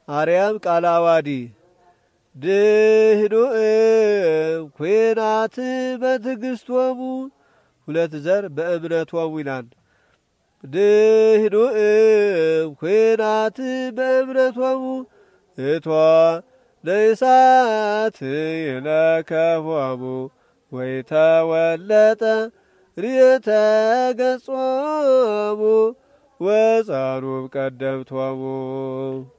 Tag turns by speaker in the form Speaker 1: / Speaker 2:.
Speaker 1: አርያም ቃለ አዋዲ ድህዱእም ኩናት በትዕግሥቶሙ ሁለት ዘር በእምነቶሙ ይላል። ድህዱእም ኩናት በእምነቶሙ እቶ ለእሳት ይለከፎሙ ወይተወለጠ ርየተ ገጾሙ ወጻኑም ቀደምቶሙ